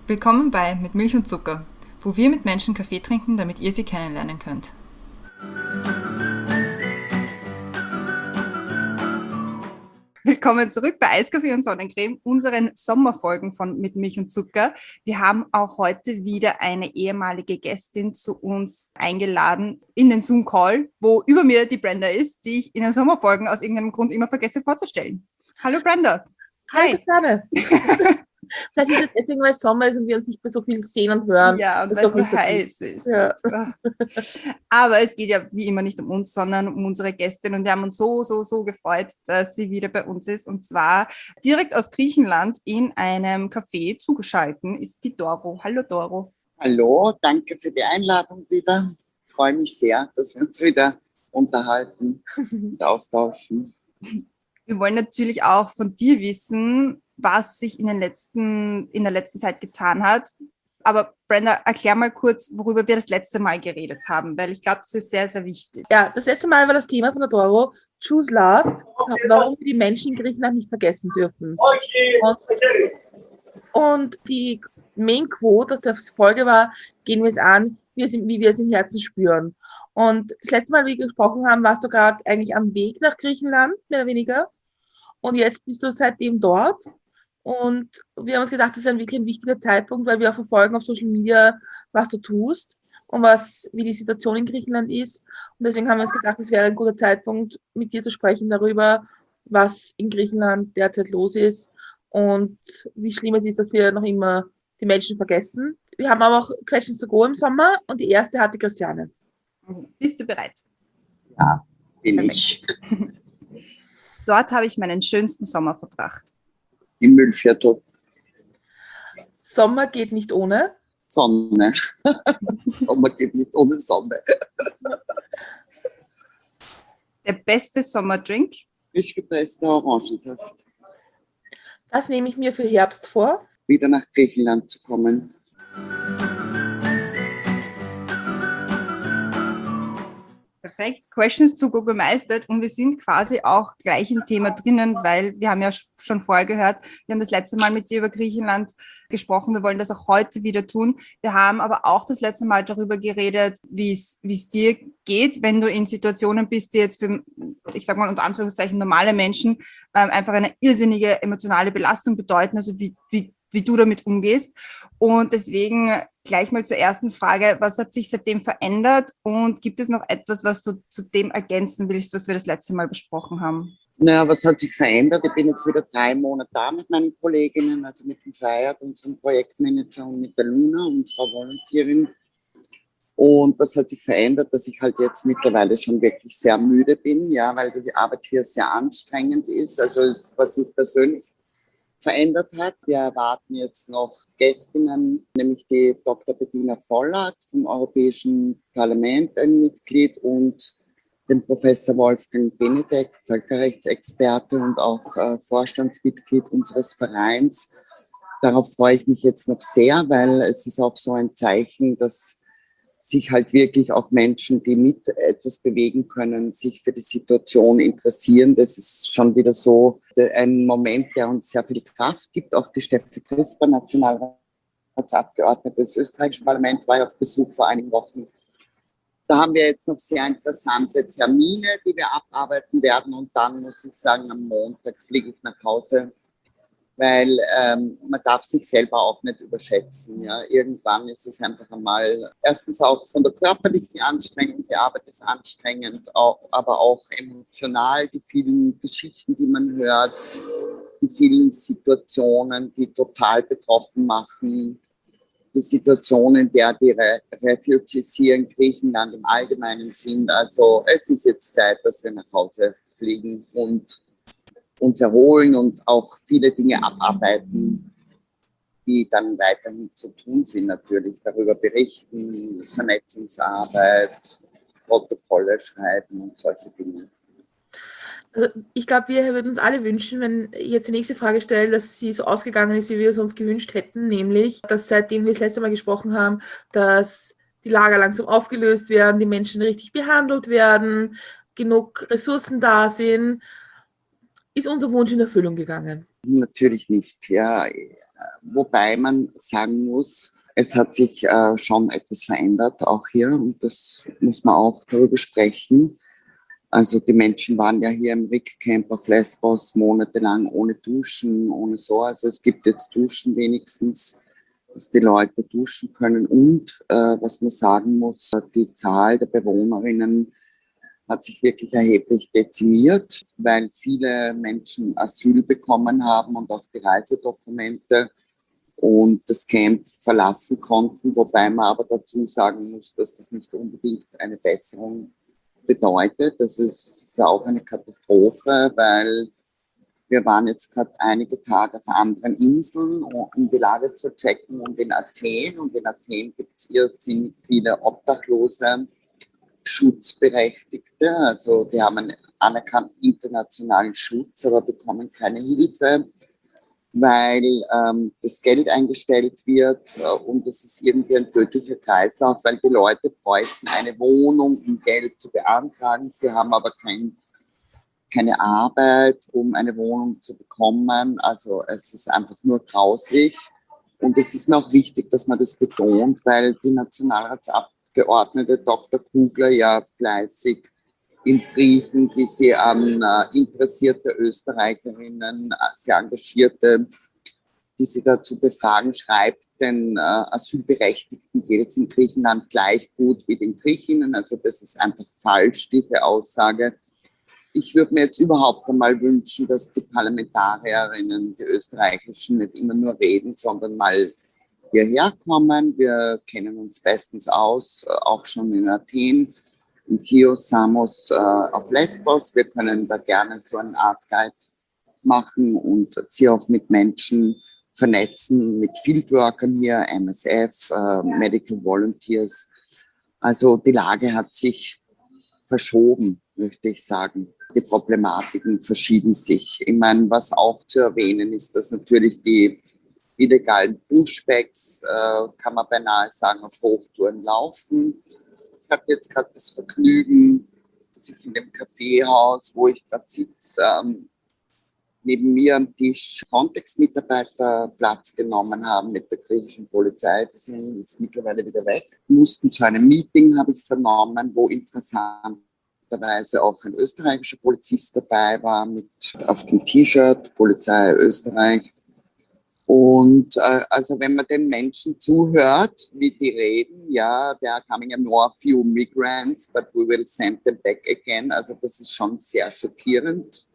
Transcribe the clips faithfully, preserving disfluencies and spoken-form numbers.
Willkommen bei Mit Milch und Zucker, wo wir mit Menschen Kaffee trinken, damit ihr sie kennenlernen könnt. Willkommen zurück bei Eiskaffee und Sonnencreme, unseren Sommerfolgen von Mit Milch und Zucker. Wir haben auch heute wieder eine ehemalige Gästin zu uns eingeladen in den Zoom-Call, wo über mir die Brenda ist, die ich in den Sommerfolgen aus irgendeinem Grund immer vergesse vorzustellen. Hallo Brenda. Hi. Hi. Vielleicht ist es deswegen, weil es Sommer ist und wir uns nicht mehr so viel sehen und hören. Ja, und weil es so heiß ist. Ja. Aber es geht ja wie immer nicht um uns, sondern um unsere Gästin. Und wir haben uns so, so, so gefreut, dass sie wieder bei uns ist. Und zwar direkt aus Griechenland in einem Café zugeschaltet ist die Doro. Hallo Doro. Hallo, danke für die Einladung wieder. Ich freue mich sehr, dass wir uns wieder unterhalten und austauschen. Wir wollen natürlich auch von dir wissen, was sich in, den letzten, in der letzten Zeit getan hat. Aber Brenda, erklär mal kurz, worüber wir das letzte Mal geredet haben, weil ich glaube, das ist sehr, sehr wichtig. Ja, das letzte Mal war das Thema von der Doro, Choose Love, warum wir die Menschen in Griechenland nicht vergessen dürfen. Und, und die Main Quote aus der Folge war, gehen wir es an, wie, es, wie wir es im Herzen spüren. Und das letzte Mal, wie wir gesprochen haben, warst du gerade eigentlich am Weg nach Griechenland, mehr oder weniger. Und jetzt bist du seitdem dort. Und wir haben uns gedacht, das ist ein wirklich ein wichtiger Zeitpunkt, weil wir auch verfolgen auf Social Media, was du tust und was, wie die Situation in Griechenland ist. Und deswegen haben wir uns gedacht, es wäre ein guter Zeitpunkt, mit dir zu sprechen darüber, was in Griechenland derzeit los ist und wie schlimm es ist, dass wir noch immer die Menschen vergessen. Wir haben aber auch Questions to Go im Sommer und die erste hatte Christiane. Bist du bereit? Ja, bin ich. Dort habe ich meinen schönsten Sommer verbracht. Im Müllviertel. Sommer geht nicht ohne Sonne. Sommer geht nicht ohne Sonne. Der beste Sommerdrink? Frisch gepresster Orangensaft. Das nehme ich mir für Herbst vor. Wieder nach Griechenland zu kommen. Perfekt. Questions to Go gemeistert und wir sind quasi auch gleich im Thema drinnen, weil wir haben ja schon vorher gehört, wir haben das letzte Mal mit dir über Griechenland gesprochen, wir wollen das auch heute wieder tun. Wir haben aber auch das letzte Mal darüber geredet, wie es wie es dir geht, wenn du in Situationen bist, die jetzt für, ich sage mal unter Anführungszeichen, normale Menschen ähm, einfach eine irrsinnige emotionale Belastung bedeuten, also wie, wie wie du damit umgehst. Und deswegen gleich mal zur ersten Frage, was hat sich seitdem verändert und gibt es noch etwas, was du zu dem ergänzen willst, was wir das letzte Mal besprochen haben? Naja, was hat sich verändert? Ich bin jetzt wieder drei Monate da mit meinen Kolleginnen, also mit dem Feiert, unserem Projektmanager und mit der Luna, unserer Volontärin. Und was hat sich verändert, dass ich halt jetzt mittlerweile schon wirklich sehr müde bin, ja, weil die Arbeit hier sehr anstrengend ist. Also was ich persönlich verändert hat. Wir erwarten jetzt noch Gästinnen, nämlich die Doktor Bettina Vollert vom Europäischen Parlament, ein Mitglied, und den Professor Wolfgang Benedek, Völkerrechtsexperte und auch äh, Vorstandsmitglied unseres Vereins. Darauf freue ich mich jetzt noch sehr, weil es ist auch so ein Zeichen, dass sich halt wirklich auch Menschen, die mit etwas bewegen können, sich für die Situation interessieren. Das ist schon wieder so ein Moment, der uns sehr viel Kraft gibt. Auch die Steffi Crisper, Nationalratsabgeordnete des österreichischen Parlaments, war ja auf Besuch vor einigen Wochen. Da haben wir jetzt noch sehr interessante Termine, die wir abarbeiten werden. Und dann muss ich sagen, am Montag fliege ich nach Hause, weil ähm, man darf sich selber auch nicht überschätzen. Ja. Irgendwann ist es einfach einmal, erstens auch von der körperlichen Anstrengung, die Arbeit ist anstrengend, auch, aber auch emotional, die vielen Geschichten, die man hört, die vielen Situationen, die total betroffen machen, die Situation, in der die Re- Refugees hier in Griechenland im Allgemeinen sind. Also es ist jetzt Zeit, dass wir nach Hause fliegen und uns erholen und auch viele Dinge abarbeiten, die dann weiterhin zu tun sind natürlich. Darüber berichten, Vernetzungsarbeit, Protokolle schreiben und solche Dinge. Also ich glaube, wir würden uns alle wünschen, wenn ich jetzt die nächste Frage stelle, dass sie so ausgegangen ist, wie wir es uns gewünscht hätten, nämlich, dass seitdem wir das letzte Mal gesprochen haben, dass die Lager langsam aufgelöst werden, die Menschen richtig behandelt werden, genug Ressourcen da sind. Ist unser Wunsch in Erfüllung gegangen? Natürlich nicht. Ja, Wobei man sagen muss, es hat sich äh, schon etwas verändert, auch hier, und das muss man auch darüber sprechen. Also die Menschen waren ja hier im Rick-Camp auf Lesbos monatelang ohne Duschen, ohne so. Also es gibt jetzt Duschen wenigstens, dass die Leute duschen können. Und äh, was man sagen muss, die Zahl der Bewohnerinnen hat sich wirklich erheblich dezimiert, weil viele Menschen Asyl bekommen haben und auch die Reisedokumente und das Camp verlassen konnten, wobei man aber dazu sagen muss, dass das nicht unbedingt eine Besserung bedeutet. Das ist auch eine Katastrophe, weil wir waren jetzt gerade einige Tage auf anderen Inseln, um die Lage zu checken, und in Athen. Und in Athen gibt es irrsinnig viele Obdachlose, Schutzberechtigte. Also die haben einen anerkannten internationalen Schutz, aber bekommen keine Hilfe, weil ähm, das Geld eingestellt wird, äh, und das ist irgendwie ein tödlicher Kreislauf, weil die Leute bräuchten eine Wohnung, um Geld zu beantragen. Sie haben aber kein, keine Arbeit, um eine Wohnung zu bekommen. Also es ist einfach nur grauslich. Und es ist mir auch wichtig, dass man das betont, weil die Nationalratsabgeordnete Doktor Kugler ja fleißig in Briefen, die sie an äh, interessierte Österreicherinnen, äh, sehr engagierte, die sie dazu befragen, schreibt, den äh, Asylberechtigten geht es in Griechenland gleich gut wie den Griechinnen. Also das ist einfach falsch, diese Aussage. Ich würde mir jetzt überhaupt einmal wünschen, dass die Parlamentarierinnen, die österreichischen, nicht immer nur reden, sondern mal hierher kommen. Wir kennen uns bestens aus, äh, auch schon in Athen. In Chios, Samos, äh, auf Lesbos. Wir können da gerne so eine Art Guide machen und sie auch mit Menschen vernetzen, mit Fieldworkern hier, M S F, äh, Medical Volunteers. Also die Lage hat sich verschoben, möchte ich sagen. Die Problematiken verschieben sich. Ich meine, was auch zu erwähnen ist, dass natürlich die illegalen Pushbacks, äh, kann man beinahe sagen, auf Hochtouren laufen. Ich hatte jetzt gerade das Vergnügen, dass ich in dem Kaffeehaus, wo ich gerade sitze, ähm, neben mir am Tisch Frontex-Mitarbeiter Platz genommen haben mit der griechischen Polizei. Die sind jetzt mittlerweile wieder weg. Mussten zu einem Meeting, habe ich vernommen, wo interessanterweise auch ein österreichischer Polizist dabei war, mit auf dem T-Shirt Polizei Österreich. Und äh, also wenn man den Menschen zuhört, wie die reden, ja, there are coming a more few migrants, but we will send them back again. Also das ist schon sehr schockierend.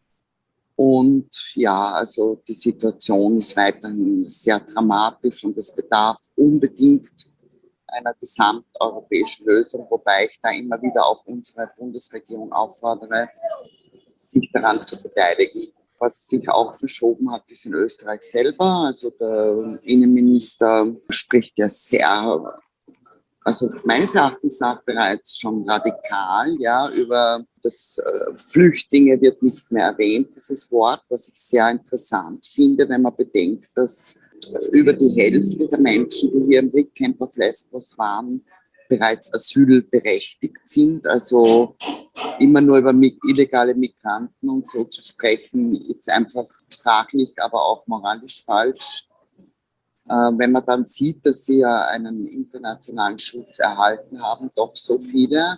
Und ja, also die Situation ist weiterhin sehr dramatisch und es bedarf unbedingt einer gesamteuropäischen Lösung, wobei ich da immer wieder auch unsere Bundesregierung auffordere, sich daran zu beteiligen. Was sich auch verschoben hat, ist in Österreich selber. Also der Innenminister spricht ja sehr, also meines Erachtens nach bereits schon radikal, ja, über das äh, Flüchtlinge wird nicht mehr erwähnt, dieses Wort, was ich sehr interessant finde, wenn man bedenkt, dass äh, über die Hälfte der Menschen, die hier im Rick-Camp auf Lesbos waren, bereits asylberechtigt sind. Also immer nur über illegale Migranten und so zu sprechen, ist einfach sprachlich, aber auch moralisch falsch. Äh, wenn man dann sieht, dass sie ja einen internationalen Schutz erhalten haben, doch so viele.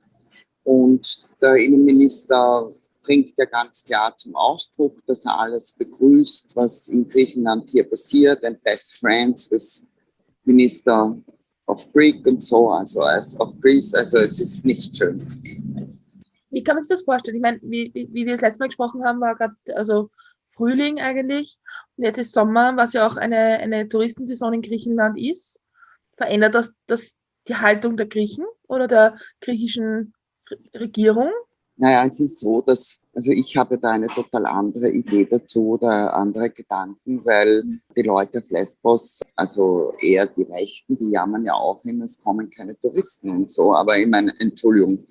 Und der Innenminister bringt ja ganz klar zum Ausdruck, dass er alles begrüßt, was in Griechenland hier passiert, and best friends with Minister of Greek und so, also as of Greece, also es ist nicht schön. Wie kann man sich das vorstellen? Ich meine, wie, wie, wie wir das letzte Mal gesprochen haben, war gerade also Frühling eigentlich und jetzt ist Sommer, was ja auch eine, eine Touristensaison in Griechenland ist. Verändert das, das die Haltung der Griechen oder der griechischen Regierung? Naja, es ist so, dass, also ich habe da eine total andere Idee dazu oder andere Gedanken, weil die Leute auf Lesbos, also eher die Rechten, die jammern ja auch immer, es kommen keine Touristen und so, aber ich meine, Entschuldigung,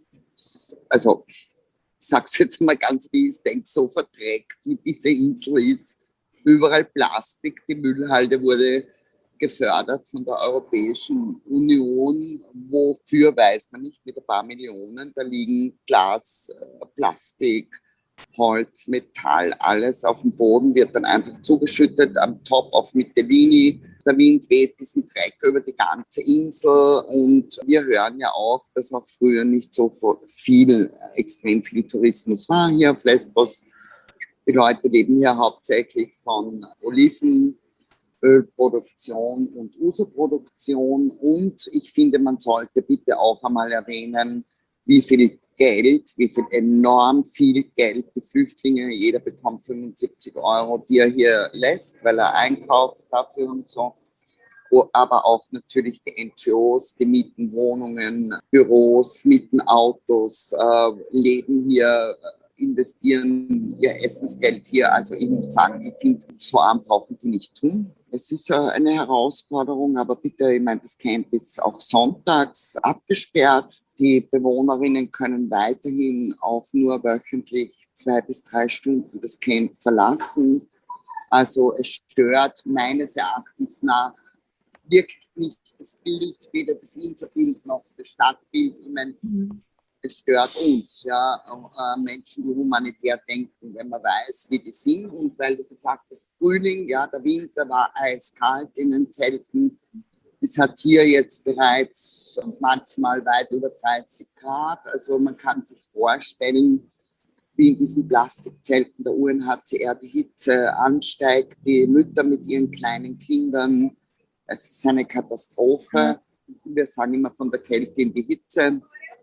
also ich sag's jetzt mal ganz, wie ich es denke, so verdreckt, wie diese Insel ist, überall Plastik, die Müllhalde wurde gefördert von der Europäischen Union. Wofür weiß man nicht, mit ein paar Millionen. Da liegen Glas, Plastik, Holz, Metall, alles auf dem Boden wird dann einfach zugeschüttet, am Top auf Mytilene. Der Wind weht diesen Dreck über die ganze Insel und wir hören ja auch, dass auch früher nicht so viel, extrem viel Tourismus war hier auf Lesbos. Die Leute leben hier hauptsächlich von Olivenölproduktion und Uso-Produktion und ich finde, man sollte bitte auch einmal erwähnen, wie viel Geld, wie viel enorm viel Geld die Flüchtlinge, jeder bekommt fünfundsiebzig Euro, die er hier lässt, weil er einkauft dafür und so. Aber auch natürlich die N G Os, die mieten Wohnungen, Büros, mieten Autos, äh, leben hier, investieren ihr Essensgeld hier. Also ich muss sagen, ich finde, so arm brauchen die nicht tun. Es ist eine Herausforderung, aber bitte, ich meine, das Camp ist auch sonntags abgesperrt. Die Bewohnerinnen können weiterhin auch nur wöchentlich zwei bis drei Stunden das Camp verlassen. Also es stört meines Erachtens nach wirklich nicht das Bild, weder das Inselbild noch das Stadtbild. Ich meine, mhm. Es stört uns, ja, äh, Menschen, die humanitär denken, wenn man weiß, wie die sind. Und weil du gesagt hast, Frühling, ja, der Winter war eiskalt in den Zelten. Es hat hier jetzt bereits manchmal weit über dreißig Grad. Also man kann sich vorstellen, wie in diesen Plastikzelten der U N H C R die Hitze ansteigt, die Mütter mit ihren kleinen Kindern. Es ist eine Katastrophe. Wir sagen immer von der Kälte in die Hitze.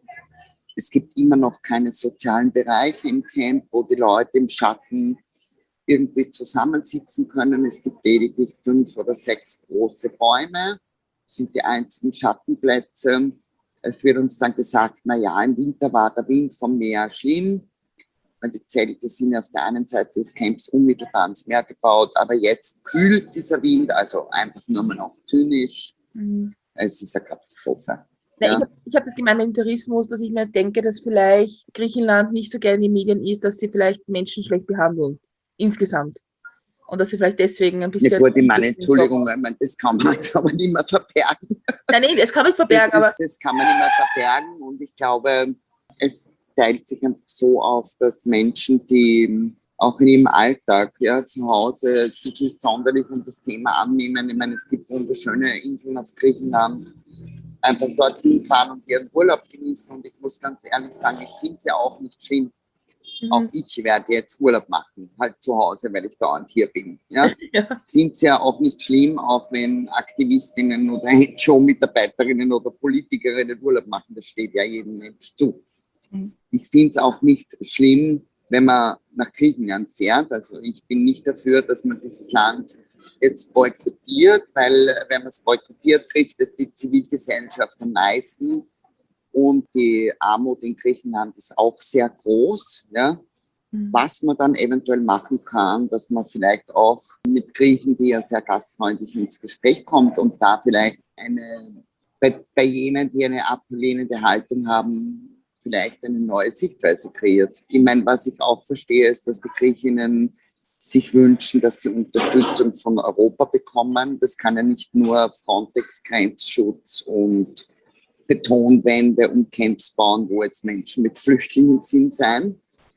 Es gibt immer noch keine sozialen Bereiche im Camp, wo die Leute im Schatten irgendwie zusammensitzen können. Es gibt lediglich fünf oder sechs große Bäume, das sind die einzigen Schattenplätze. Es wird uns dann gesagt, na ja, im Winter war der Wind vom Meer schlimm, weil die Zelte sind auf der einen Seite des Camps unmittelbar ans Meer gebaut, aber jetzt kühlt dieser Wind, also einfach nur mal noch zynisch. Mhm. Es ist eine Katastrophe. Ja. Ich habe ich hab das gemeint mit dem Tourismus, dass ich mir denke, dass vielleicht Griechenland nicht so gerne in den Medien ist, dass sie vielleicht Menschen schlecht behandeln, insgesamt. Und dass sie vielleicht deswegen ein bisschen... Ja gut, ich meine, Entschuldigung, ich meine, das kann man jetzt aber nicht mehr verbergen. Nein, nein, das kann man nicht verbergen, das ist, aber... Das kann man nicht mehr verbergen und ich glaube, es teilt sich einfach so auf, dass Menschen, die auch in ihrem Alltag, ja, zu Hause sich nicht sonderlich um das Thema annehmen. Ich meine, es gibt wunderschöne Inseln auf Griechenland, einfach dorthin fahren und ihren Urlaub genießen. Und ich muss ganz ehrlich sagen, ich finde es ja auch nicht schlimm. Mhm. Auch ich werde jetzt Urlaub machen, halt zu Hause, weil ich dauernd hier bin. Ja? Ja. Ich finde es ja auch nicht schlimm, auch wenn Aktivistinnen oder N G O-Mitarbeiterinnen oder Politikerinnen Urlaub machen. Das steht ja jedem Mensch zu. Mhm. Ich finde es auch nicht schlimm, wenn man nach Griechenland fährt. Also ich bin nicht dafür, dass man dieses Land jetzt boykottiert, weil wenn man es boykottiert, trifft es die Zivilgesellschaft am meisten und die Armut in Griechenland ist auch sehr groß. Ja? Mhm. Was man dann eventuell machen kann, dass man vielleicht auch mit Griechen, die ja sehr gastfreundlich ins Gespräch kommt und da vielleicht eine, bei, bei jenen, die eine ablehnende Haltung haben, vielleicht eine neue Sichtweise kreiert. Ich meine, was ich auch verstehe, ist, dass die Griechinnen sich wünschen, dass sie Unterstützung von Europa bekommen. Das kann ja nicht nur Frontex-Grenzschutz und Betonwände und Camps bauen, wo jetzt Menschen mit Flüchtlingen sind, sein,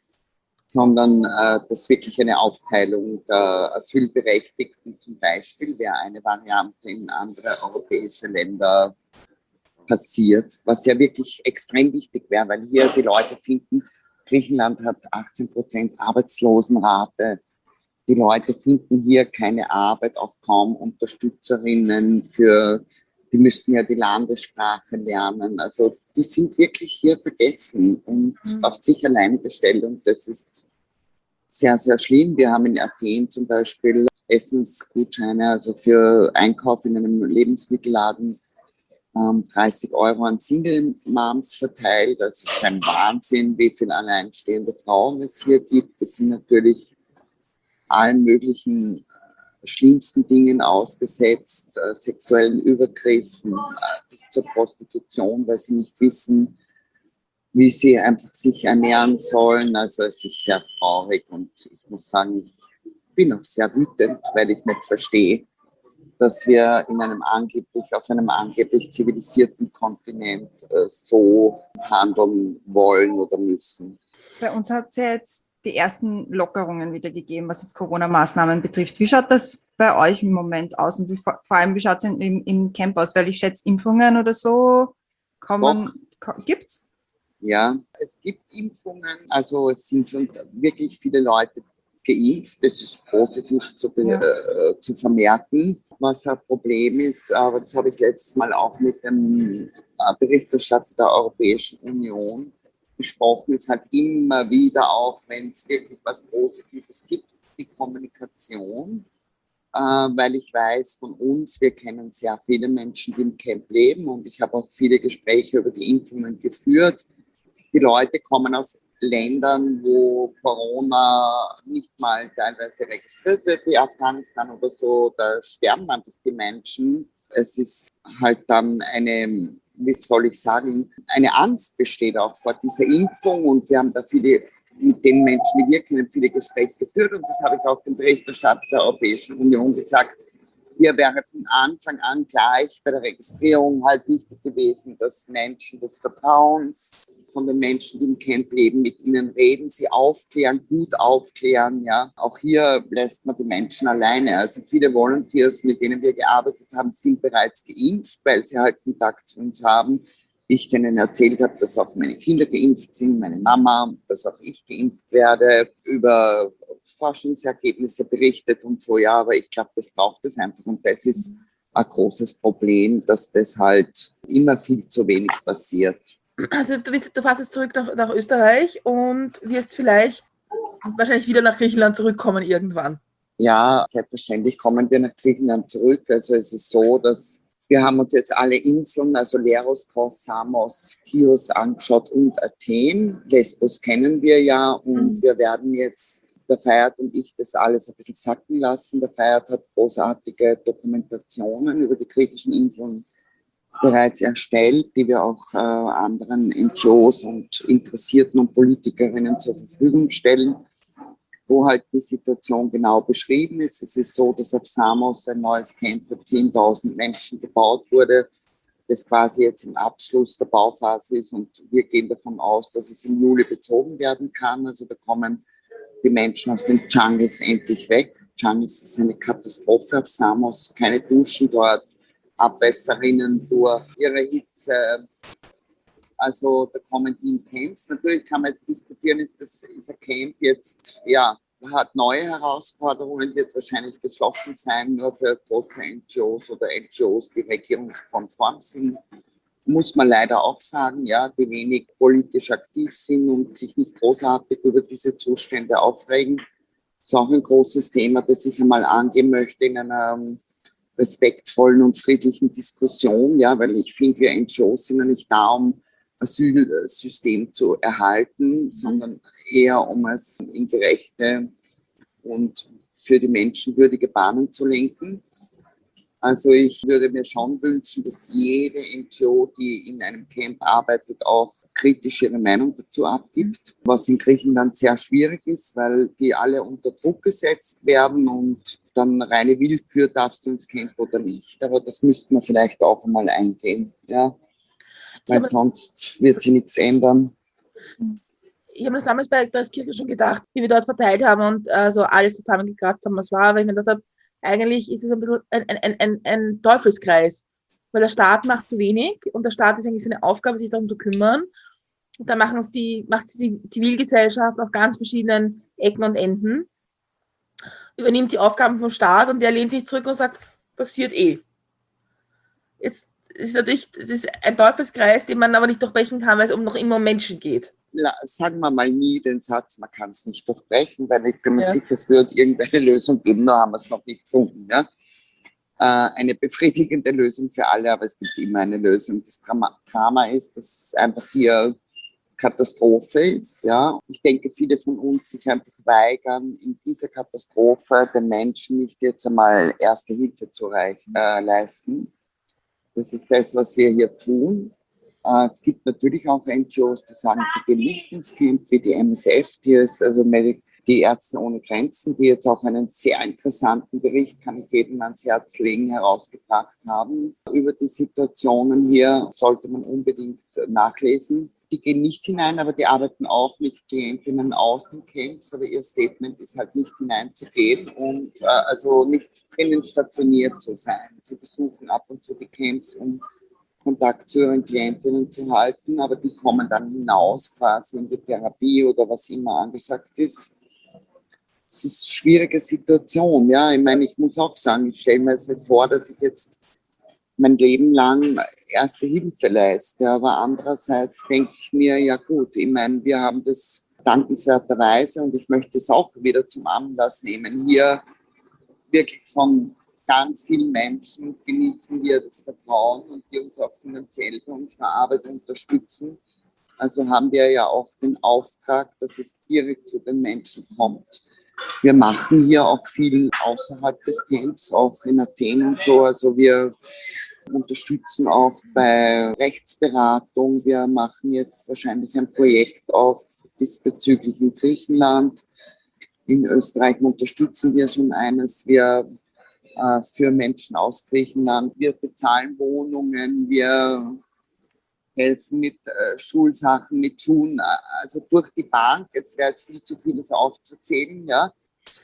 sondern äh, dass wirklich eine Aufteilung der Asylberechtigten zum Beispiel wäre eine Variante in andere europäische Länder passiert, was ja wirklich extrem wichtig wäre, weil hier die Leute finden, Griechenland hat achtzehn Prozent Arbeitslosenrate. Die Leute finden hier keine Arbeit, auch kaum Unterstützerinnen für, die müssten ja die Landessprache lernen. Also die sind wirklich hier vergessen und mhm. auf sich alleine gestellt und das ist sehr, sehr schlimm. Wir haben in Athen zum Beispiel Essensgutscheine, also für Einkauf in einem Lebensmittelladen ähm, dreißig Euro an Single-Moms verteilt. Das ist ein Wahnsinn, wie viele alleinstehende Frauen es hier gibt. Das sind natürlich allen möglichen äh, schlimmsten Dingen ausgesetzt, äh, sexuellen Übergriffen äh, bis zur Prostitution, weil sie nicht wissen, wie sie einfach sich ernähren sollen. Also es ist sehr traurig und ich muss sagen, ich bin auch sehr wütend, weil ich nicht verstehe, dass wir in einem angeblich, auf einem angeblich zivilisierten Kontinent äh, so handeln wollen oder müssen. Bei uns hat es ja jetzt die ersten Lockerungen wieder gegeben, was jetzt Corona-Maßnahmen betrifft. Wie schaut das bei euch im Moment aus und wie, vor allem, wie schaut es im, im Camp aus? Weil ich schätze, Impfungen oder so kommen, gibt es? Ja, es gibt Impfungen, also es sind schon wirklich viele Leute geimpft, das ist positiv zu, ja. äh, zu vermerken. Was ein Problem ist, aber das habe ich letztes Mal auch mit dem äh, Berichterstatter der Europäischen Union besprochen, ist halt immer wieder auch, wenn es wirklich was Positives gibt, die Kommunikation, äh, weil ich weiß von uns, wir kennen sehr viele Menschen, die im Camp leben und ich habe auch viele Gespräche über die Impfungen geführt. Die Leute kommen aus Ländern, wo Corona nicht mal teilweise registriert wird, wie Afghanistan oder so, da sterben einfach die Menschen. Es ist halt dann eine, wie soll ich sagen, eine Angst besteht auch vor dieser Impfung und wir haben da viele, mit den Menschen, die wir kennen, viele Gespräche geführt und das habe ich auch dem Berichterstatter der Europäischen Union gesagt. Hier wäre von Anfang an gleich bei der Registrierung halt wichtig gewesen, dass Menschen des Vertrauens von den Menschen, die im Camp leben, mit ihnen reden, sie aufklären, gut aufklären. Ja, auch hier lässt man die Menschen alleine. Also viele Volunteers, mit denen wir gearbeitet haben, sind bereits geimpft, weil sie halt Kontakt zu uns haben. Ich denen erzählt habe, dass auch meine Kinder geimpft sind, meine Mama, dass auch ich geimpft werde, über Forschungsergebnisse berichtet und so, ja, aber ich glaube, das braucht es einfach und das ist ein großes Problem, dass das halt immer viel zu wenig passiert. Also du, bist, du fährst jetzt zurück nach, nach Österreich und wirst vielleicht wahrscheinlich wieder nach Griechenland zurückkommen irgendwann. Ja, selbstverständlich kommen wir nach Griechenland zurück. Also es ist so, dass wir haben uns jetzt alle Inseln, also Leros, Kos, Samos, Chios angeschaut und Athen. Lesbos kennen wir ja und mhm. wir werden jetzt, der Feiert und ich, das alles ein bisschen sacken lassen. Der Feiert hat großartige Dokumentationen über die griechischen Inseln bereits erstellt, die wir auch äh, anderen N G Os und Interessierten und Politikerinnen zur Verfügung stellen, wo halt die Situation genau beschrieben ist. Es ist so, dass auf Samos ein neues Camp für zehntausend Menschen gebaut wurde, das quasi jetzt im Abschluss der Bauphase ist und wir gehen davon aus, dass es im Juli bezogen werden kann. Also da kommen die Menschen aus den Jungles endlich weg. Jungles ist eine Katastrophe auf Samos, keine Duschen dort, Abwässerinnen durch ihre Hitze. Also da kommen die in Camps. Natürlich kann man jetzt diskutieren, ist das ist ein Camp jetzt, ja, hat neue Herausforderungen, wird wahrscheinlich geschlossen sein, nur für große N G Os oder N G Os, die regierungskonform sind. Muss man leider auch sagen, ja, die wenig politisch aktiv sind und sich nicht großartig über diese Zustände aufregen. Das ist auch ein großes Thema, das ich einmal angehen möchte in einer respektvollen und friedlichen Diskussion, ja, weil ich finde, wir N G Os sind ja nicht da, um Asylsystem zu erhalten, sondern eher um es in gerechte und für die Menschen würdige Bahnen zu lenken. Also ich würde mir schon wünschen, dass jede N G O, die in einem Camp arbeitet, auch kritisch ihre Meinung dazu abgibt, was in Griechenland sehr schwierig ist, weil die alle unter Druck gesetzt werden und dann reine Willkür, darfst du ins Camp oder nicht. Aber das müsste man vielleicht auch einmal eingehen, ja, weil ja, sonst wird sich nichts ändern. Ich habe das damals bei der Kirche schon gedacht, wie wir dort verteilt haben und also alles zusammengekratzt haben, was war, weil ich mir gedacht habe, eigentlich ist es ein bisschen ein, ein, ein, ein Teufelskreis, weil der Staat macht zu wenig und der Staat ist eigentlich seine Aufgabe, sich darum zu kümmern. Und dann machen es die, macht es die Zivilgesellschaft auf ganz verschiedenen Ecken und Enden, übernimmt die Aufgaben vom Staat und der lehnt sich zurück und sagt, passiert eh. Jetzt ist natürlich, das ist ein Teufelskreis, den man aber nicht durchbrechen kann, weil es um noch immer um Menschen geht. Sagen wir mal nie den Satz, man kann es nicht durchbrechen, weil ich bin mir ja. sicher, es wird irgendeine Lösung geben, nur haben wir es noch nicht gefunden. Ja? Äh, eine befriedigende Lösung für alle, aber es gibt immer eine Lösung. Das Drama, Drama ist, dass es einfach hier Katastrophe ist. Ja? Ich denke, viele von uns sich einfach weigern, in dieser Katastrophe den Menschen nicht jetzt einmal Erste Hilfe zu reich, äh, leisten. Das ist das, was wir hier tun. Es gibt natürlich auch N G Os, die sagen, sie gehen nicht ins Camp, wie die M S F, die, ist, also die Ärzte ohne Grenzen, die jetzt auch einen sehr interessanten Bericht, kann ich jedem ans Herz legen, herausgebracht haben. Über die Situationen hier sollte man unbedingt nachlesen. die gehen nicht hinein, aber die arbeiten auch mit Klientinnen aus den Camps, aber ihr Statement ist halt nicht hineinzugehen und äh, also nicht drinnen stationiert zu sein. Sie besuchen ab und zu die Camps, um Kontakt zu ihren Klientinnen zu halten, aber die kommen dann hinaus quasi in die Therapie oder was immer angesagt ist. Es ist eine schwierige Situation, ja. Ich meine, ich muss auch sagen, ich stelle mir jetzt nicht vor, dass ich jetzt mein Leben lang erste Hilfe leiste, aber andererseits denke ich mir, ja gut, ich meine, wir haben das dankenswerterweise und ich möchte es auch wieder zum Anlass nehmen, hier wirklich von ganz vielen Menschen genießen wir das Vertrauen und die uns auch finanziell bei unserer Arbeit unterstützen. Also haben wir ja auch den Auftrag, dass es direkt zu den Menschen kommt. Wir machen hier auch viel außerhalb des Camps, auch in Athen und so. Also wir unterstützen auch bei Rechtsberatung. Wir machen jetzt wahrscheinlich ein Projekt auch diesbezüglich in Griechenland. In Österreich unterstützen wir schon eines. Wir äh, für Menschen aus Griechenland. Wir bezahlen Wohnungen. Wir helfen mit äh, Schulsachen, mit Schuhen, also durch die Bank. Es wäre jetzt viel zu vieles aufzuzählen, ja.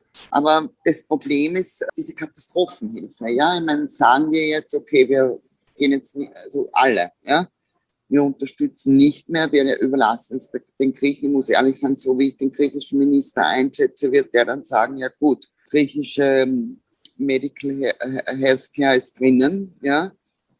Aber das Problem ist diese Katastrophenhilfe, ja. Ich meine, sagen wir jetzt, okay, wir gehen jetzt nicht, also alle, ja. Wir unterstützen nicht mehr, wir überlassen es den Griechen. Ich muss ehrlich sagen, so wie ich den griechischen Minister einschätze, wird der dann sagen, ja gut, griechische Medical Healthcare ist drinnen, ja.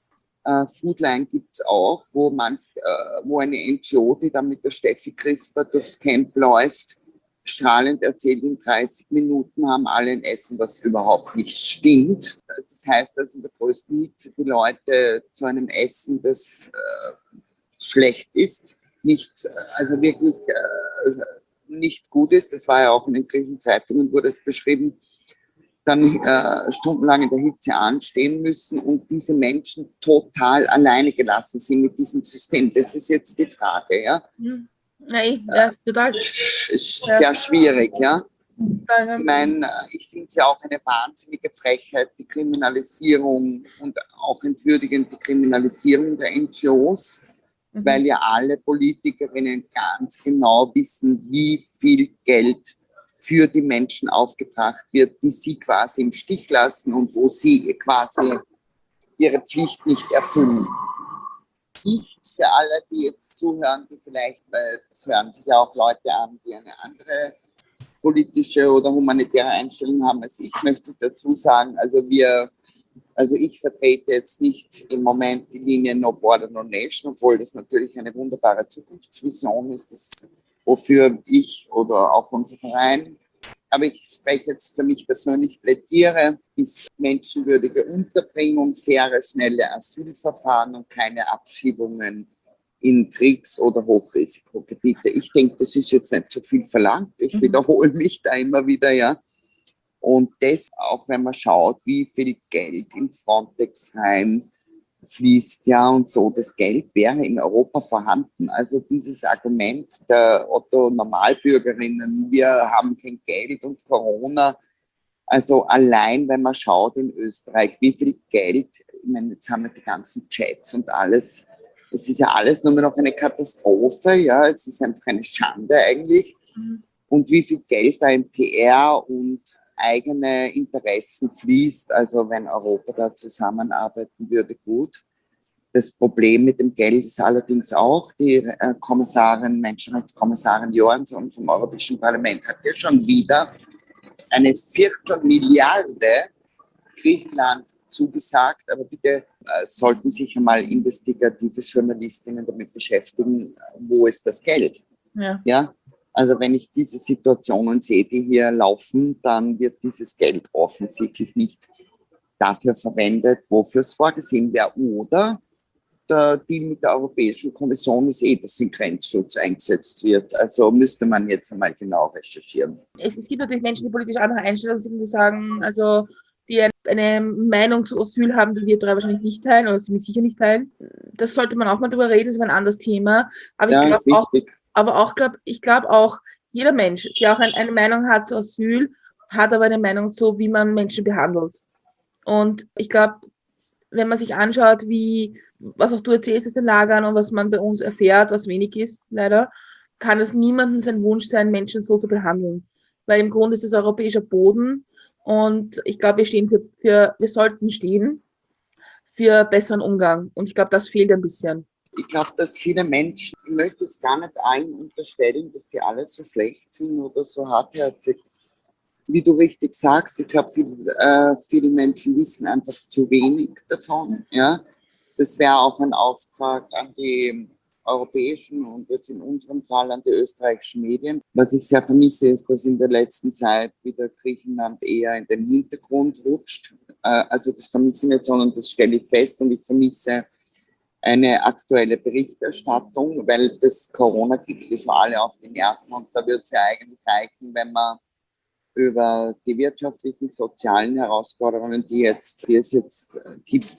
Uh, Foodline gibt es auch, wo, man, uh, wo eine N G O, die dann mit der Steffi Crisper durchs Camp läuft, strahlend erzählt, in dreißig Minuten haben alle ein Essen, was überhaupt nicht stimmt. Das heißt also in der größten Hitze die Leute zu einem Essen, das uh, schlecht ist, nicht, also wirklich uh, nicht gut ist. Das war ja auch in den griechischen Zeitungen, wurde es beschrieben, dann äh, stundenlang in der Hitze anstehen müssen und diese Menschen total alleine gelassen sind mit diesem System. Das ist jetzt die Frage, ja. Nein, ja, total. Ist sehr schwierig, ja. Ich meine, ich finde es ja auch eine wahnsinnige Frechheit, die Kriminalisierung und auch entwürdigend die Kriminalisierung der N G Os, mhm. weil ja alle Politikerinnen ganz genau wissen, wie viel Geld für die Menschen aufgebracht wird, die sie quasi im Stich lassen und wo sie quasi ihre Pflicht nicht erfüllen. Nicht für alle, die jetzt zuhören, die vielleicht, weil das hören sich ja auch Leute an, die eine andere politische oder humanitäre Einstellung haben als ich, möchte dazu sagen, also wir, also ich vertrete jetzt nicht im Moment die Linie No Border, No Nation, obwohl das natürlich eine wunderbare Zukunftsvision ist, das wofür ich oder auch unser Verein, aber ich spreche jetzt für mich persönlich, plädiere, ist menschenwürdige Unterbringung, faire, schnelle Asylverfahren und keine Abschiebungen in Kriegs- oder Hochrisikogebiete. Ich denke, das ist jetzt nicht so viel verlangt. Ich mhm. wiederhole mich da immer wieder, ja. Und das, auch wenn man schaut, wie viel Geld in Frontex rein fließt, ja, und so, das Geld wäre in Europa vorhanden. Also dieses Argument der Otto-Normalbürgerinnen, wir haben kein Geld und Corona, also allein, wenn man schaut in Österreich, wie viel Geld, ich meine, jetzt haben wir die ganzen Chats und alles, es ist ja alles nur noch eine Katastrophe, ja, es ist einfach eine Schande eigentlich. Mhm. Und wie viel Geld da in P R und eigene Interessen fließt, also wenn Europa da zusammenarbeiten würde, gut. Das Problem mit dem Geld ist allerdings auch, die äh, Kommissarin, Menschenrechtskommissarin Johansson vom Europäischen Parlament hat ja schon wieder eine Viertelmilliarde Griechenland zugesagt, aber bitte äh, sollten sich einmal investigative Journalistinnen damit beschäftigen, wo ist das Geld? Ja. Ja? Also wenn ich diese Situationen sehe, die hier laufen, dann wird dieses Geld offensichtlich nicht dafür verwendet, wofür es vorgesehen wäre. Oder der Deal mit der Europäischen Kommission ist eh, dass im Grenzschutz eingesetzt wird. Also müsste man jetzt einmal genau recherchieren. Es, es gibt natürlich Menschen, die politisch andere Einstellungen sind, die sagen, also die eine Meinung zu Asyl haben, die wir drei wahrscheinlich nicht teilen oder sie mit sicher nicht teilen. Das sollte man auch mal drüber reden, das ist ein anderes Thema. Aber ja, ich glaube auch, aber auch glaub, ich glaube auch, jeder Mensch, der auch ein, eine Meinung hat zu Asyl, hat aber eine Meinung zu, wie man Menschen behandelt. Und ich glaube, wenn man sich anschaut, wie, was auch du erzählst aus den Lagern und was man bei uns erfährt, was wenig ist, leider, kann es niemandem sein Wunsch sein, Menschen so zu behandeln. Weil im Grunde ist es europäischer Boden und ich glaube, wir stehen für, für, wir sollten stehen für besseren Umgang. Und ich glaube, das fehlt ein bisschen. Ich glaube, dass viele Menschen, ich möchte jetzt gar nicht allen unterstellen, dass die alle so schlecht sind oder so hartherzig. Wie du richtig sagst, ich glaube, viele, äh, viele Menschen wissen einfach zu wenig davon. Ja? Das wäre auch ein Auftrag an die europäischen und jetzt in unserem Fall an die österreichischen Medien. Was ich sehr vermisse, ist, dass in der letzten Zeit wieder Griechenland eher in den Hintergrund rutscht. Äh, also das vermisse ich nicht, sondern das stelle ich fest und ich vermisse eine aktuelle Berichterstattung, weil das Corona kriegt ja schon alle auf die Nerven und da wird es ja eigentlich reichen, wenn man über die wirtschaftlichen, sozialen Herausforderungen, die, jetzt, die es jetzt gibt,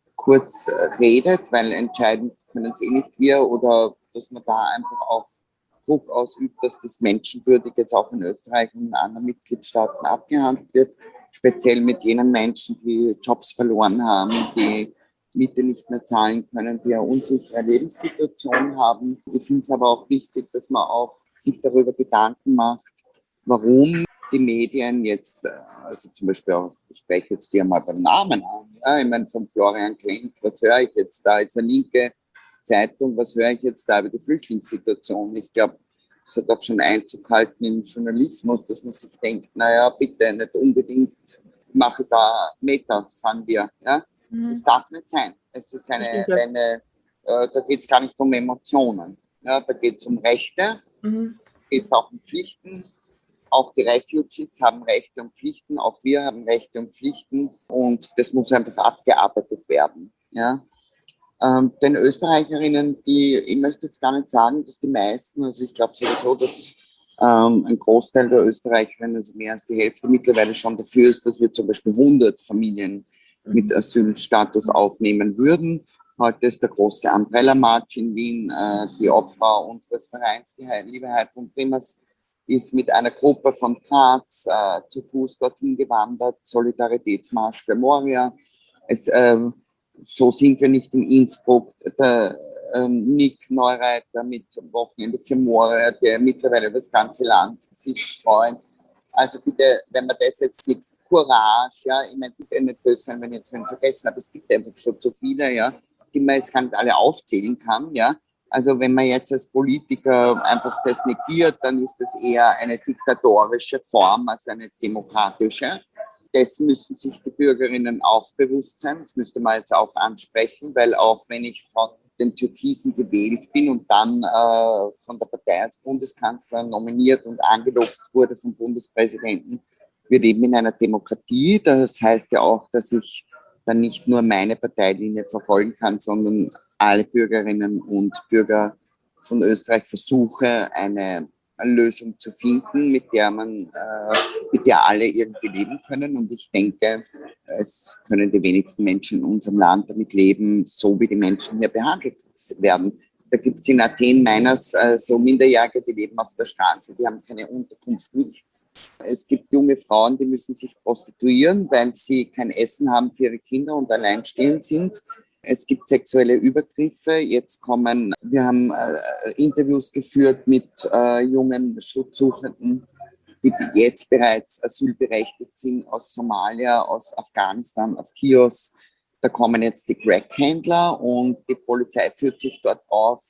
kurz redet, weil entscheiden können es eh nicht wir, oder dass man da einfach auch Druck ausübt, dass das menschenwürdig jetzt auch in Österreich und in anderen Mitgliedstaaten abgehandelt wird, speziell mit jenen Menschen, die Jobs verloren haben, die Miete nicht mehr zahlen können, die eine unsichere Lebenssituation haben. Ich finde es aber auch wichtig, dass man auch sich darüber Gedanken macht, warum die Medien jetzt, also zum Beispiel auch, ich spreche jetzt hier mal beim Namen an, ja, ich meine von Florian Klenk, was höre ich jetzt da, ist eine linke Zeitung, was höre ich jetzt da über die Flüchtlingssituation? Ich glaube, es hat auch schon Einzug gehalten im Journalismus, dass man sich denkt, naja, bitte nicht unbedingt, mache da Meta, sagen wir, ja. Mhm. Das darf nicht sein. Es ist eine, eine äh, da geht es gar nicht um Emotionen, ja, da geht es um Rechte, mhm. geht es auch um Pflichten. Auch die Refugees haben Rechte und Pflichten, auch wir haben Rechte und Pflichten und das muss einfach abgearbeitet werden. Ja. Ähm, den Österreicherinnen, die, ich möchte jetzt gar nicht sagen, dass die meisten, also ich glaube sowieso, dass ähm, ein Großteil der Österreicherinnen, also mehr als die Hälfte mittlerweile schon dafür ist, dass wir zum Beispiel hundert Familien mit Asylstatus aufnehmen würden. Heute ist der große Umbrella-March in Wien, äh, die Obfrau unseres Vereins, die liebe Heidrun Primas, ist mit einer Gruppe von Graz äh, zu Fuß dorthin gewandert, Solidaritätsmarsch für Moria. Es, ähm, so sind wir nicht in Innsbruck. Der ähm, Nick Neureiter mit Wochenende für Moria, der mittlerweile das ganze Land sich streut. Also bitte, wenn man das jetzt sieht, Courage, ja, ich meine, bitte nicht böse sein, wenn ich jetzt einen vergessen habe, es gibt einfach schon zu viele, ja, die man jetzt gar nicht alle aufzählen kann, ja. Also wenn man jetzt als Politiker einfach das negiert, dann ist das eher eine diktatorische Form als eine demokratische. Das müssen sich die Bürgerinnen auch bewusst sein. Das müsste man jetzt auch ansprechen, weil auch wenn ich von den Türkisen gewählt bin und dann äh, von der Partei als Bundeskanzler nominiert und angelobt wurde vom Bundespräsidenten, wir leben in einer Demokratie. Das heißt ja auch, dass ich dann nicht nur meine Parteilinie verfolgen kann, sondern alle Bürgerinnen und Bürger von Österreich versuche, eine Lösung zu finden, mit der man, äh, mit der alle irgendwie leben können. Und ich denke, es können die wenigsten Menschen in unserem Land damit leben, so wie die Menschen hier behandelt werden. Da gibt es in Athen meines äh, so Minderjährige, die leben auf der Straße, die haben keine Unterkunft, nichts. Es gibt junge Frauen, die müssen sich prostituieren, weil sie kein Essen haben für ihre Kinder und alleinstehend sind. Es gibt sexuelle Übergriffe. Jetzt kommen, wir haben äh, Interviews geführt mit äh, jungen Schutzsuchenden, die jetzt bereits asylberechtigt sind aus Somalia, aus Afghanistan, auf Kios. Da kommen jetzt die Crack-Händler und die Polizei führt sich dort auf.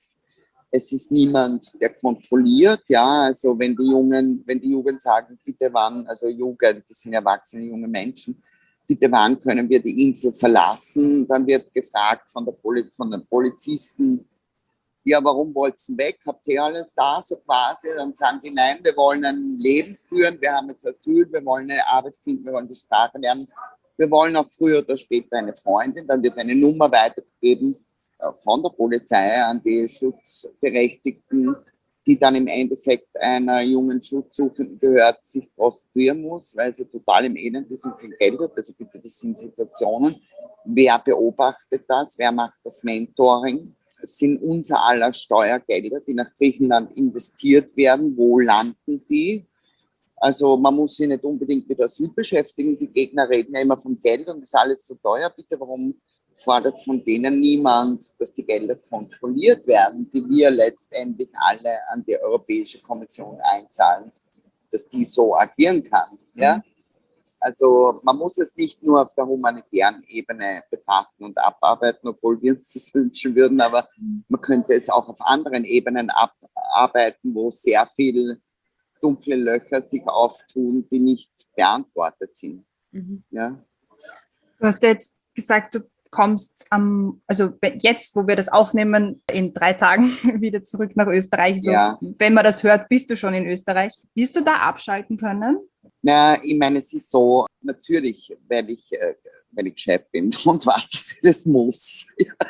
Es ist niemand, der kontrolliert. Ja, also wenn die Jungen, wenn die Jugend sagen, bitte wann, also Jugend, das sind erwachsene junge Menschen, bitte wann können wir die Insel verlassen? Dann wird gefragt von, der Poli- von den Polizisten, ja, warum wollt ihr weg? Habt ihr alles da, so quasi? Dann sagen die, nein, wir wollen ein Leben führen, wir haben jetzt Asyl, wir wollen eine Arbeit finden, wir wollen die Sprache lernen. Wir wollen auch früher oder später eine Freundin, dann wird eine Nummer weitergegeben von der Polizei an die Schutzberechtigten, die dann im Endeffekt einer jungen Schutzsuchenden gehört, sich prostituieren muss, weil sie total im Elend ist und kein Geld hat. Also bitte, das sind Situationen. Wer beobachtet das? Wer macht das Mentoring? Es sind unser aller Steuergelder, die nach Griechenland investiert werden. Wo landen die? Also man muss sich nicht unbedingt mit Asyl beschäftigen. Die Gegner reden ja immer vom Geld und das ist alles so teuer. Bitte, warum fordert von denen niemand, dass die Gelder kontrolliert werden, die wir letztendlich alle an die Europäische Kommission einzahlen, dass die so agieren kann. Ja? Also man muss es nicht nur auf der humanitären Ebene betrachten und abarbeiten, obwohl wir uns das wünschen würden, aber man könnte es auch auf anderen Ebenen abarbeiten, wo sehr viel dunkle Löcher sich auftun, die nicht beantwortet sind. Mhm. Ja? Du hast jetzt gesagt, du kommst am, also jetzt, wo wir das aufnehmen, in drei Tagen wieder zurück nach Österreich. So, ja. Wenn man das hört, bist du schon in Österreich. Wirst du da abschalten können? Na, ich meine, es ist so, natürlich, weil ich, äh, weil ich Chef bin und was, dass ich das muss.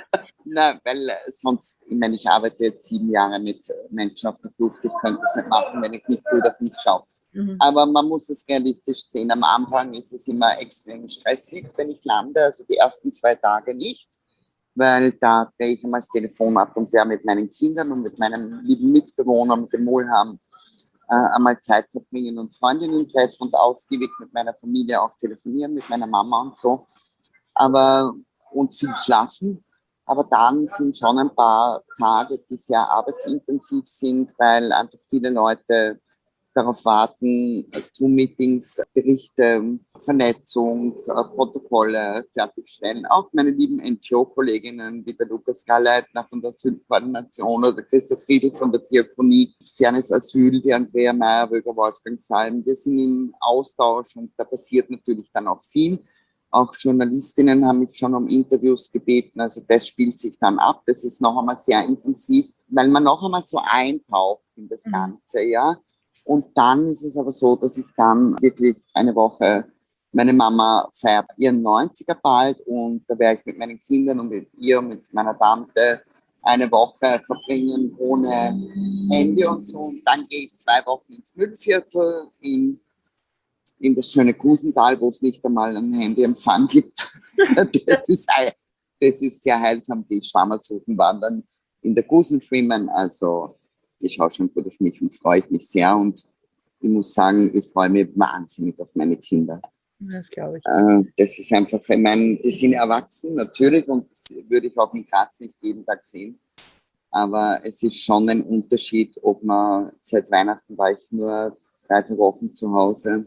Na, weil äh, sonst, ich meine, ich arbeite jetzt sieben Jahre mit Menschen auf der Flucht. Ich könnte es nicht machen, wenn ich nicht gut auf mich schaue. Mhm. Aber man muss es realistisch sehen. Am Anfang ist es immer extrem stressig, wenn ich lande, also die ersten zwei Tage nicht, weil da drehe ich immer das Telefon ab und wäre mit meinen Kindern und mit meinem lieben Mitbewohner, mit dem Mulham, äh, einmal Zeit verbringen und Freundinnen treffen und ausgiebig mit meiner Familie auch telefonieren, mit meiner Mama und so. Aber, und viel schlafen. Aber dann sind schon ein paar Tage, die sehr arbeitsintensiv sind, weil einfach viele Leute darauf warten, Zoom-Meetings, Berichte, Vernetzung, Protokolle fertigstellen. Auch meine lieben N G O-Kolleginnen wie der Lukas Garleitner von der Asylkoordination oder Christoph Friedl von der Diakonie, Fairness Asyl, die Andrea Meyer-Wöger, Wolfgang Salm. Wir sind im Austausch und da passiert natürlich dann auch viel. Auch Journalistinnen haben mich schon um Interviews gebeten, also das spielt sich dann ab. Das ist noch einmal sehr intensiv, weil man noch einmal so eintaucht in das Ganze, ja. Und dann ist es aber so, dass ich dann wirklich eine Woche, meine Mama feiert ihren neunziger bald und da werde ich mit meinen Kindern und mit ihr, mit meiner Tante eine Woche verbringen ohne Handy und so. Und dann gehe ich zwei Wochen ins Müllviertel in, in das schöne Kusental, wo es nicht einmal einen Handyempfang gibt. Das ist, das ist sehr heilsam. Die Schwammersuchen waren dann in der Gusen schwimmen, also ich schaue schon gut auf mich und freue mich sehr und ich muss sagen, ich freue mich wahnsinnig auf meine Kinder. Das glaube ich. Das ist einfach, ich meine, die sind erwachsen, natürlich, und das würde ich auch in Graz nicht jeden Tag sehen. Aber es ist schon ein Unterschied, ob man, seit Weihnachten war ich nur drei, vier Wochen zu Hause.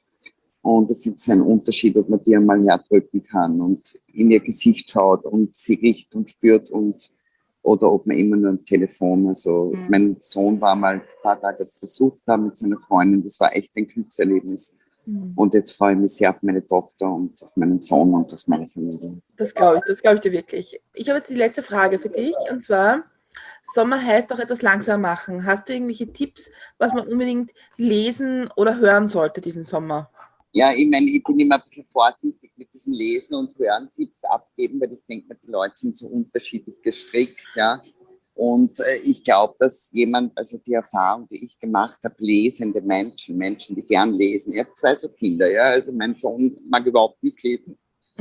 Und es ist ein Unterschied, ob man die einmal herdrücken kann und in ihr Gesicht schaut und sie riecht und spürt und oder ob man immer nur am Telefon, also mhm. mein Sohn war mal ein paar Tage auf Besuch da mit seiner Freundin, das war echt ein Glückserlebnis. Mhm. Und jetzt freue ich mich sehr auf meine Tochter und auf meinen Sohn und auf meine Familie. Das glaube ich, das glaube ich dir wirklich. Ich habe jetzt die letzte Frage für dich und zwar, Sommer heißt auch etwas langsam machen. Hast du irgendwelche Tipps, was man unbedingt lesen oder hören sollte diesen Sommer? Ja, ich meine, ich bin immer ein bisschen vorsichtig mit diesem Lesen und Hören, Tipps abgeben, weil ich denke, die Leute sind so unterschiedlich gestrickt, ja. Und äh, ich glaube, dass jemand, also die Erfahrung, die ich gemacht habe, lesende Menschen, Menschen, die gern lesen. Ich habe zwei so Kinder, ja, also mein Sohn mag überhaupt nicht lesen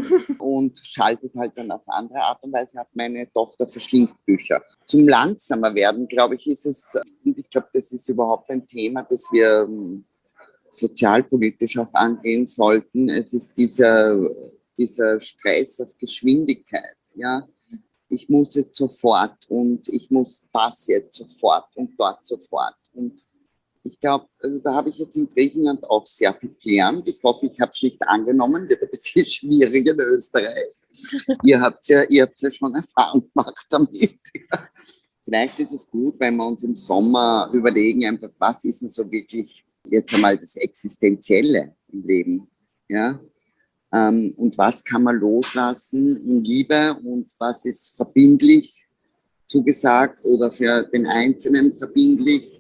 und schaltet halt dann auf andere Art und Weise ab. Meine Tochter verschlingt Bücher. Zum langsamer werden, glaube ich, ist es, und ich glaube, das ist überhaupt ein Thema, das wir sozialpolitisch auch angehen sollten. Es ist dieser, dieser Stress auf Geschwindigkeit. Ja? Ich muss jetzt sofort und ich muss das jetzt sofort und dort sofort. Und ich glaube, also da habe ich jetzt in Griechenland auch sehr viel gelernt. Ich hoffe, ich habe es nicht angenommen, wird ein bisschen schwierig in Österreich. ihr habt ja, ihr habt ja schon Erfahrung gemacht damit. Ja. Vielleicht ist es gut, wenn wir uns im Sommer überlegen, einfach, was ist denn so wirklich jetzt einmal das Existenzielle im Leben, ja, ähm, und was kann man loslassen in Liebe und was ist verbindlich zugesagt oder für den Einzelnen verbindlich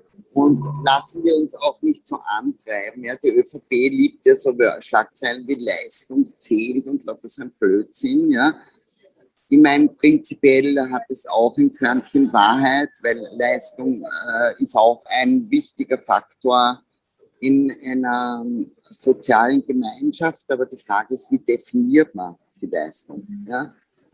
und lassen wir uns auch nicht so antreiben, ja, die ÖVP liebt ja so Schlagzeilen wie Leistung zählt und lauter so ein Blödsinn, ja. Ich meine, prinzipiell hat es auch ein Körnchen Wahrheit, weil Leistung äh, ist auch ein wichtiger Faktor in einer sozialen Gemeinschaft. Aber die Frage ist, wie definiert man die Leistung? Ja?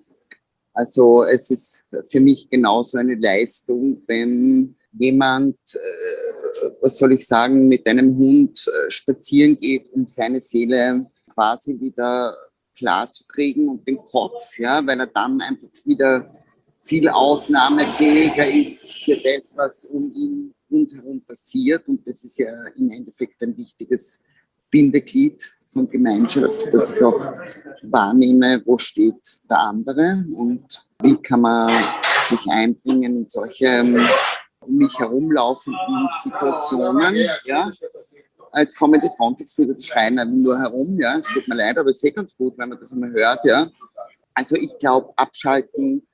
Also es ist für mich genauso eine Leistung, wenn jemand, äh, was soll ich sagen, mit einem Hund äh, spazieren geht und seine Seele quasi wieder klar zu kriegen und den Kopf, ja, weil er dann einfach wieder viel aufnahmefähiger ist für das, was um ihn rundherum passiert. Und das ist ja im Endeffekt ein wichtiges Bindeglied von Gemeinschaft, dass ich auch wahrnehme, wo steht der andere und wie kann man sich einbringen in solche um mich herumlaufenden Situationen. Ja. Als komme die Frontex wieder zu schreien nur herum. Ja. Es tut mir leid, aber es ist eh ganz gut, wenn man das einmal hört. Ja. Also ich glaube, abschalten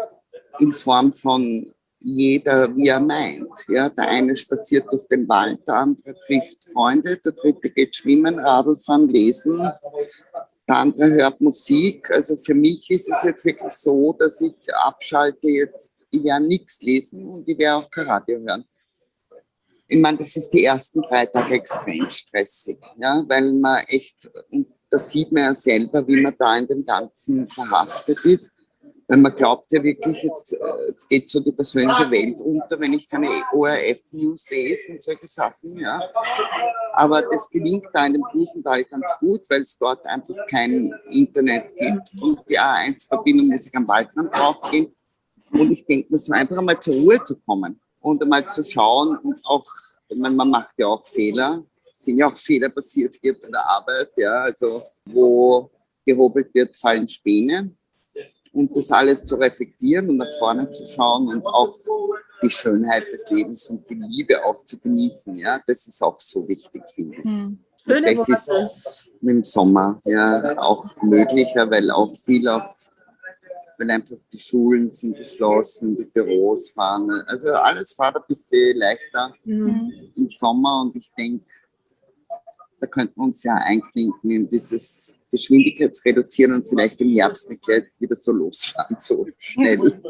in Form von jeder, wie er meint. Ja, der eine spaziert durch den Wald, der andere trifft Freunde, der dritte geht schwimmen, Radl fahren, lesen, der andere hört Musik. Also für mich ist es jetzt wirklich so, dass ich abschalte jetzt, ich werde nichts lesen und ich werde auch kein Radio hören. Ich meine, das ist die ersten drei Tage extrem stressig, ja, weil man echt, und das sieht man ja selber, wie man da in dem Ganzen verhaftet ist. Weil man glaubt ja wirklich, jetzt, jetzt geht so die persönliche Welt unter, wenn ich keine O R F-News lese und solche Sachen. Ja. Aber das gelingt da in dem Busental ganz gut, weil es dort einfach kein Internet gibt. Und die A eins Verbindung muss ich am Waldrand draufgehen. Und ich denke mir so einfach einmal zur Ruhe zu kommen und einmal zu schauen und auch, ich meine, man macht ja auch Fehler. Es sind ja auch Fehler passiert hier bei der Arbeit, ja, also wo gehobelt wird, fallen Späne. Und das alles zu reflektieren und nach vorne zu schauen und auch die Schönheit des Lebens und die Liebe auch zu genießen, ja, das ist auch so wichtig, finde ich. Hm. Und das ist im Sommer ja auch möglicher, weil auch viel auf, weil einfach die Schulen sind geschlossen, die Büros fahren, also alles fährt ein bisschen leichter Mhm. im Sommer und ich denke, da könnten wir uns ja einklinken in dieses Geschwindigkeitsreduzieren und vielleicht im Herbst nicht gleich wieder so losfahren, so schnell.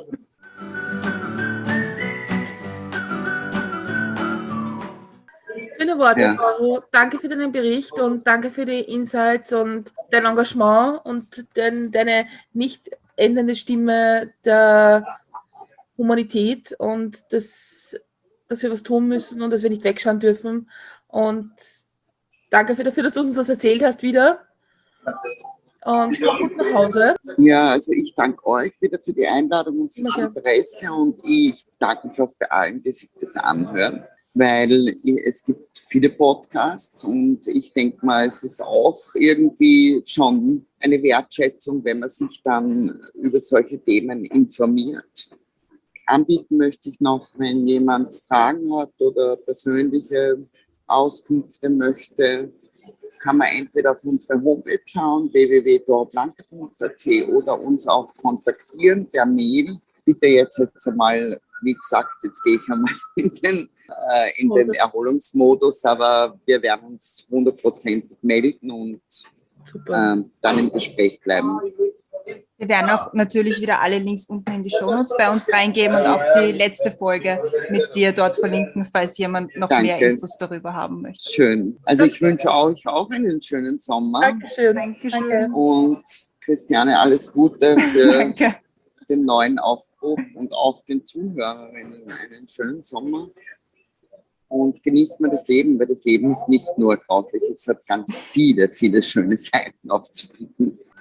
Schöne Worte, Ja. Caro. Danke für deinen Bericht und danke für die Insights und dein Engagement und dein, deine nicht ändernde Stimme der Humanität und das, dass wir was tun müssen und dass wir nicht wegschauen dürfen. Und danke für dafür, dass du uns das erzählt hast wieder. Und komm gut nach Hause. Ja, also ich danke euch wieder für die Einladung und fürs Okay. Interesse und ich danke mich auch bei allen, die sich das anhören, weil es gibt viele Podcasts und ich denke mal, es ist auch irgendwie schon eine Wertschätzung, wenn man sich dann über solche Themen informiert. Anbieten möchte ich noch, wenn jemand Fragen hat oder persönliche Auskünfte möchte, kann man entweder auf unsere Homepage schauen, w w w punkt blanca punkt a t, oder uns auch kontaktieren per Mail. Bitte jetzt, jetzt einmal, wie gesagt, jetzt gehe ich einmal in den, äh, in den Erholungsmodus, aber wir werden uns hundertprozentig melden und Super. ähm, dann im Gespräch bleiben. Wir werden auch natürlich wieder alle Links unten in die Shownotes bei uns reingeben und auch die letzte Folge mit dir dort verlinken, falls jemand noch Danke. mehr Infos darüber haben möchte. Schön. Also ich wünsche euch auch einen schönen Sommer. Dankeschön. Dankeschön. Danke. Und Christiane, alles Gute für Danke. den neuen Aufbruch und auch den Zuhörerinnen einen schönen Sommer. Und genießt man das Leben, weil das Leben ist nicht nur grauslich, es hat ganz viele, viele schöne Seiten aufzubieten.